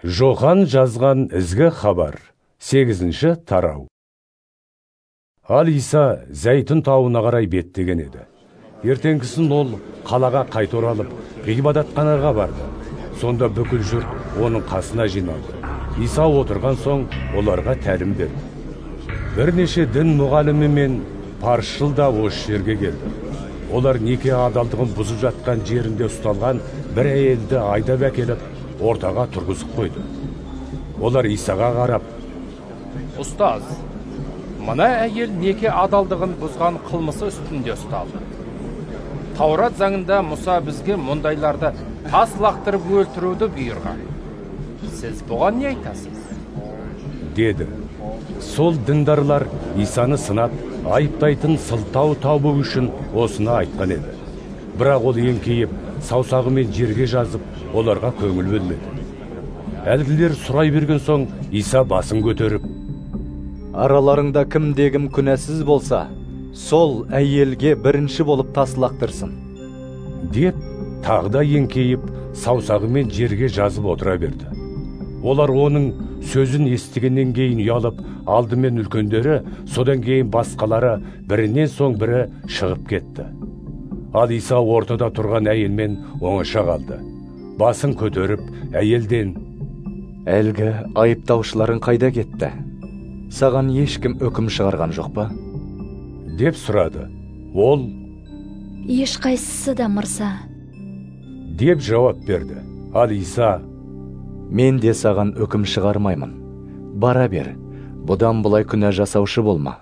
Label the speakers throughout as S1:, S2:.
S1: Жохан жазған ізгі хабар 8-ші тарау. Ал Иса Зәйтүн тауына қарай беттеген еді. Ертеңгісін ол қалаға қайта оралып, ғибадатханаға барды. Сонда бүкіл жұрт оның қасына жиналды. Иса отырған соң оларға тәлім берді. Бірнеше дін мұғалімі мен парызшыл да осы жерге келді. Олар неке адалдығын бұзып жатқан жерінде ұсталған бір әйелді айдап әкеліп, ортаға тұрғызып қойды. Олар Исаға қарап:
S2: «Ұстаз, мына әйел неке адалдығын бұзған қылмысы үстінде ұсталды. Таурат заңында Мұса бізге мұндайларды тас лақтырып өлтіруді бұйырған. Сіз бұған не айтасыз?»
S1: деді. Сол діндарлар Исаны сынап, айыптайтын сылтау табу үшін осыны айтқан еді. Бірақ ол еңкейіп, саусағымен жерге жазып, оларға көңіл бөлмеді. Әлгілер сұрай берген соң Иса басын көтеріп:
S3: «Араларыңда кім-дегім күнәсіз болса, сол әйелге бірінші болып тас лақтырсын»,
S1: деп тағы да еңкейіп, саусағымен жерге жазып отыра берді. Олар оның сөзін естігеннен кейін ұялып, алдымен үлкендері, содан кейін басқалары бірінен соң бірі шығып кетті. Ал Иса ортада тұрған әйелмен оңаша қалды. Басын көтеріп, әйелден:
S3: «Әлгі айыптаушыларың қайда кетті? Саған ешкім үкім шығарған жоқ па?»
S1: деп сұрады. Ол:
S4: «Ешқайсысы да, мырза»,
S1: деп жауап берді. Ал Иса:
S3: «Мен де саған үкім шығармаймын. Бара бер, бұдан бұлай күнә жасаушы болма»,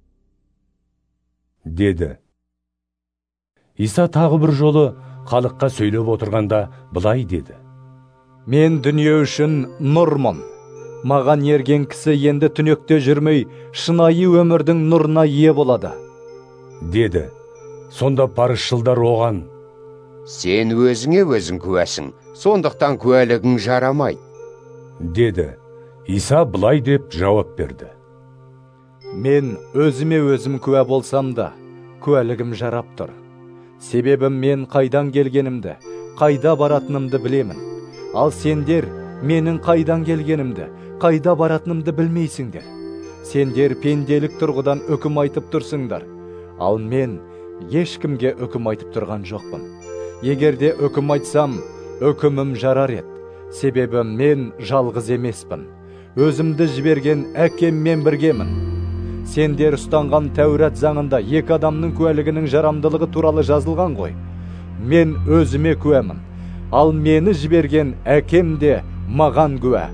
S1: деді. Иса тағы бір жолы халыққа сөйлеп отырғанда былай деді:
S3: «Мен дүние үшін нұрмын. Маған ерген кісі енді түнекте жүрмей, шынайы өмірдің нұрына ие болады»,
S1: деді. Сонда парызшылдар оған:
S5: «Сен өзіңе өзің куәсің, сондықтан куәлігің жарамайды»,
S1: деді. Иса былай деп жауап берді:
S3: «Мен өзіме өзім куә болсам да, куәлігім жарап тұр. Себебі мен қайдан келгенімді, қайда баратынымды білемін. Ал сендер менің қайдан келгенімді, қайда баратынымды білмейсіңдер. Сендер пенделік тұрғыдан үкім айтып тұрсыңдар. Ал мен ешкімге үкім айтып тұрған жоқпын. Егерде үкім айтсам, үкімім жарар еді. Себебі мен жалғыз емеспін. Өзімді жіберген әкеммен біргемін. Сендер ұстанған Тәурат заңында екі адамның куәлігінің жарамдылығы туралы жазылған ғой. Мен өзіме куәмін. Ал мені жіберген әкем де маған куә».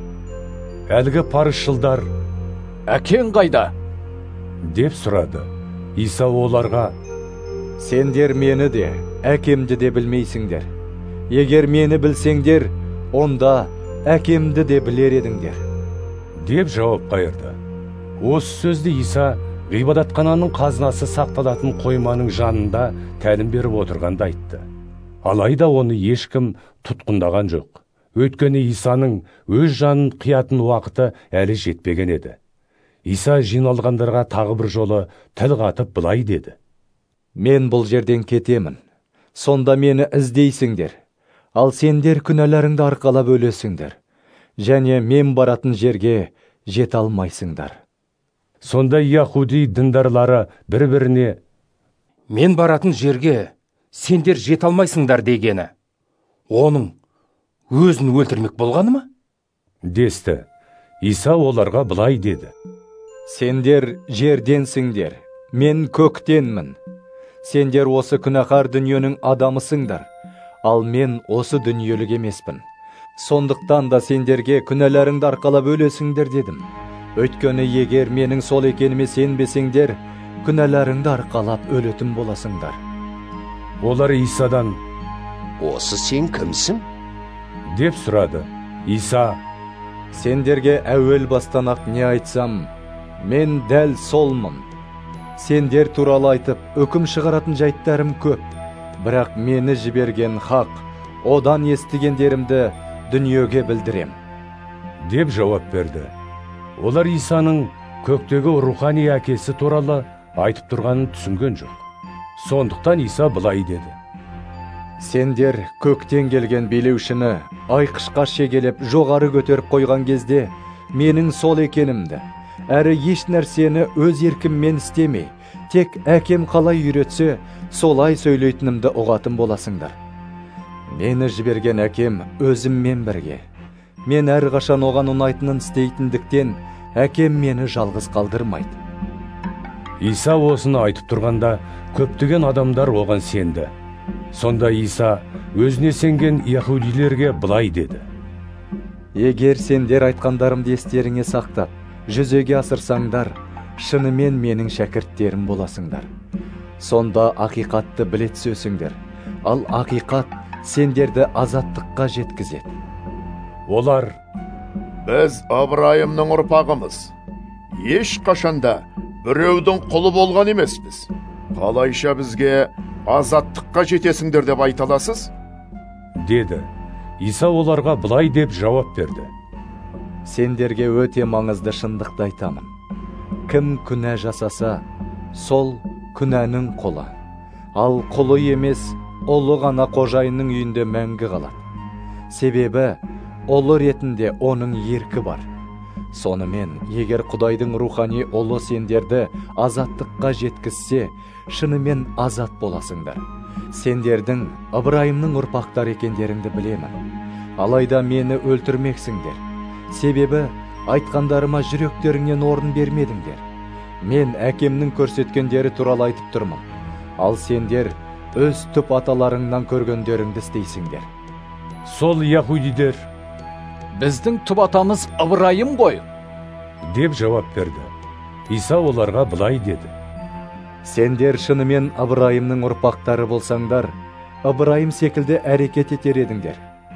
S1: Әлгі парызшылдар:
S2: «Әкең қайда?»
S1: деп сұрады. Иса оларға:
S3: «Сендер мені де, әкемді де білмейсіңдер. Егер мені білсеңдер, онда әкемді де білер едіңдер»,
S1: деп жауап қайырды. Осы сөзді Иса ғибадатхананың қазынасы сақталатын қойманың жанында тәлім беріп отырғанда айтты. Алайда оны ешкім тұтқындаған жоқ. Өйткені Исаның өз жанын қиятын уақыты әлі жетпеген еді. Иса жиналғандарға тағы бір жолы тіл қатып былай деді:
S3: «Мен бұл жерден кетемін. Сонда мені іздейсіңдер. Ал сендер күнәларыңды арқалап өлесіңдер. Және мен баратын жерге жете алмайсыңдар».
S1: Сонда Яхуди діндарлары бір-біріне:
S2: «Мен баратын жерге сендер жете алмайсыңдар» дегені, оның өзін өлтірмек болғаны ма?
S1: десті. Иса оларға былай деді:
S3: «Сендер жерденсіңдер, мен көктенмін. Сендер осы күнәһар дүниенің адамысыңдар, ал мен осы дүниелік емеспін. Сондықтан да сендерге күнәларыңды арқалап өлесіңдер дедім. Өйткені егер менің сол екеніме сенбесеңдер, күнәларыңды арқалап өлетін боласыңдар».
S1: Олар Исадан:
S5: «Осы сен кімсің?»
S1: деп сұрады. Иса:
S3: «Сендерге әуел бастан-ақ не айтсам, мен дәл солмын. Сендер туралы айтып, үкім шығаратын жайттарым көп, бірақ мені жіберген хақ, одан естігендерімді дүниеге білдірем»,
S1: деп жауап берді. Олар Исаның көктегі рухани әкесі туралы айтып тұрғанын түсінген жоқ. Сондықтан Иса былай деді:
S3: Сендер көктен келген билеушіні айқышқа шегелеп жоғары көтеріп қойған кезде менің сол екенімді, әрі еш нәрсені өз еркіммен істемей, тек әкем қалай үйретсе, солай сөйлейтінімді ұғатын боласыңдар. Мені жіберген әкем өзіммен бірге. Мен әрқашан оған ұнайтынын істейтіндіктен, әкем мені жалғыз қалдырмайды.
S1: Иса осыны айтып тұрғанда, көптеген адамдар оған сенді. Сонда Иса өзіне сенген яһудилерге былай деді:
S3: Егер сендер айтқандарымды естеріңе сақтап, жүзеге асырсаңдар, шынымен менің шәкірттерім боласыңдар. Сонда ақиқатты біле түсесіңдер, ал ақиқат сендерді азаттыққа жеткізеді.
S1: Олар:
S6: Біз Абрайымның ұрпағымыз. Ешқашанда біреудің құлы болған емеспіз. Қалайша бізге азаттыққа жетесіңдер деп айта аласыз?
S1: Деді. Иса оларға былай деп жауап берді:
S3: Сендерге өте маңызды шындықты айтамын. Кім күнә жасаса, сол күнәнің құлы. Ал құлы емес, ұлы ғана қожайынның үйінде мәңгі қалады. Себебі, ұлы ретінде оның еркі бар. Сонымен, егер Құдайдың рухани ұлы сендерді азаттыққа жеткізсе, шынымен азат боласыңдар. Сендердің Ыбырайымның ұрпақтар екендеріңді білемін. Алайда мені өлтірмексіңдер. Себебі, айтқандарыма жүректеріңнен орын бермедіңдер. Мен әкемнің көрсеткендері туралы айтып тұрмын. Ал сендер өз түп аталарыңнан көргендеріңді істейсіңдер.
S1: Сол яһудилер:
S7: Біздің түп атамыз Ыбырайым ғой,
S1: деп жауап берді. Иса оларға былай деді:
S3: Сендер шынымен Ыбырайымның ұрпақтары болсаңдар, Ыбырайым секілді әрекет етер едіңдер.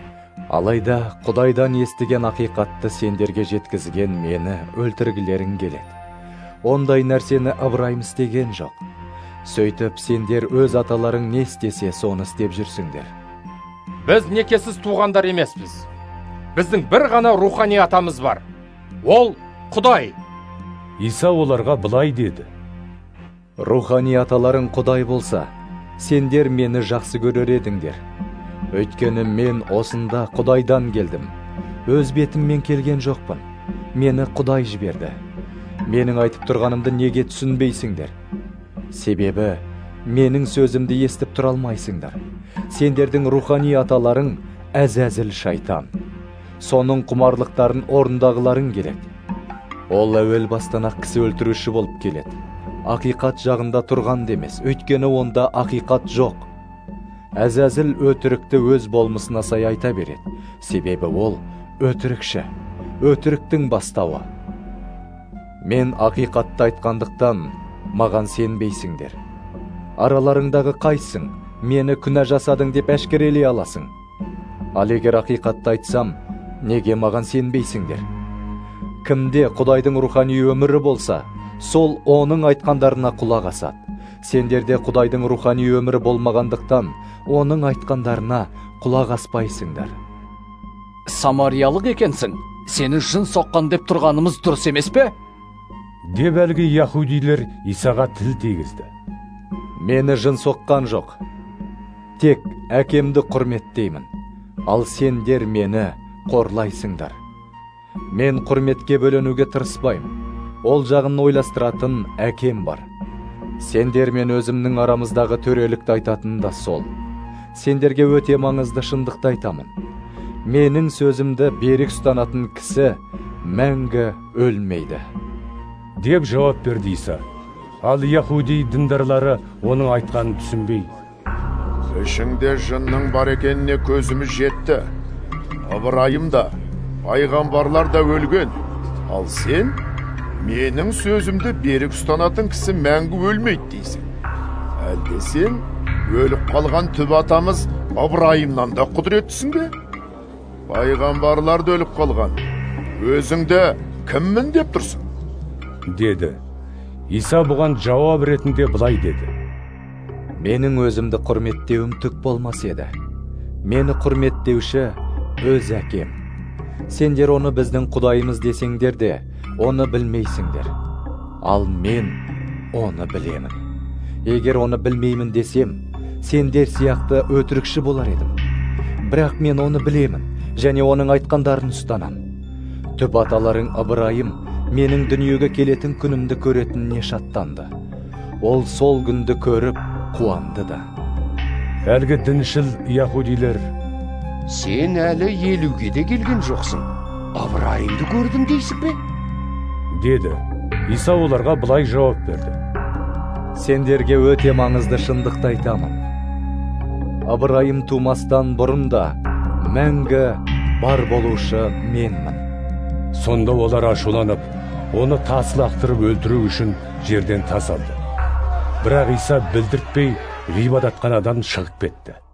S3: Алайда Құдайдан естіген ақиқатты сендерге жеткізген мені өлтіргілерің келеді. Ондай нәрсені Ыбырайым істеген жоқ. Сөйтіп сендер өз аталарың не істесе, соны істеп жүрсіңдер.
S2: Біз некесіз туғандар емеспіз. Біздің бір ғана рухани атамыз бар. Ол Құдай.
S1: Иса оларға былай деді:
S3: Рухани аталарың Құдай болса, сендер мені жақсы көрер едіңдер. Өйткені мен осында Құдайдан келдім. Өз бетіммен келген жоқпын. Мені Құдай жіберді. Менің айтып тұрғанымды неге түсінбейсіңдер? Себебі, менің сөзімді естіп тұра алмайсыңдар. Сендердің рухани аталарың Әзәзіл шайтан. Соның құмарлықтарын орындағыларың келеді. Ол әуел бастан-ақ кісі өлтіруші болып келеді. Ақиқат жағында тұрған демес, өйткені онда ақиқат жоқ. Әзәзіл өтірікті өз болмысына сай айта береді. Себебі ол өтірікші, өтіріктің бастауы. Мен ақиқатты айтқандықтан маған сенбейсіңдер. Араларыңдағы қайсың, мені күнә жасадың деп әшкерелей аласың. Ал егер ақиқатты айтсам, неге маған сенбейсіңдер? Кімде Құдайдың рухани өмірі болса, сол оның айтқандарына құлақ асады. Сендерде Құдайдың рухани өмірі болмағандықтан, оның айтқандарына құлақ аспайсыңдар.
S7: Самариялық екенсің. Сені жын соққан деп тұрғанымыз дұрыс емес пе?
S1: Деп әлгі яһудилер Исаға тіл тигізді.
S3: Мені жын соққан жоқ. Тек әкемді құрметтеймін. Ал сендер мені қорлайсыңдар. Мен құрметке бөленуге тырыспаймын. Ол жағын ойластыратын әкем бар. Сендер мен өзімнің арамыздағы төрелікті айтатын да сол. Сендерге өте маңызды шындықты айтамын. Менің сөзімді берік ұстанатын кісі мәңгі өлмейді.
S1: Деп жауап берді Иса. Ал яһуди діндарлары оның айтқанын түсінбей:
S6: Ішіңде жынның бар екеніне көзіміз жетті. Ыбырайым да, пайғамбарлар да өлген. Ал сен менің сөзімді берік ұстанатын кісі мәңгі өлмейді дейсің. Әлде сен өліп қалған түп атамыз Ыбырайымнан да құдіреттісің бе? Пайғамбарлар да өліп қалған. Өзіңді кіммін деп тұрсың?
S1: Деді. Иса бұған жауап ретінде былай деді:
S3: Менің өзімді құрметтеуім түк болмас еді. Мені құрметтеуші өз әкем. Сендер оны біздің Құдайымыз десеңдер де, оны білмейсіңдер. Ал мен оны білемін. Егер оны білмеймін десем, сендер сияқты өтірікші болар едім. Бірақ мен оны білемін, және оның айтқандарын ұстанам. Түп аталарың Ыбырайым менің дүниеге келетін күнімді көретініне шаттанды. Ол сол күнді көріп қуанды да.
S1: Әлгі діншіл яһудилер:
S5: Сен әлі 50-ге де келген жоқсың. Ыбырайымды көрдің дейсің бе?
S1: деді. Иса оларға былай жауап берді:
S3: Сендерге өте маңызды шындықты айтамын. Ыбырайым тумастан бұрын да мәңгі бар болушы менмін.
S1: Сонда олар ашуланып, оны тас лақтырып өлтіру үшін жерден тас алды. Бірақ Иса білдіртпей ғибадатханадан шығып кетті.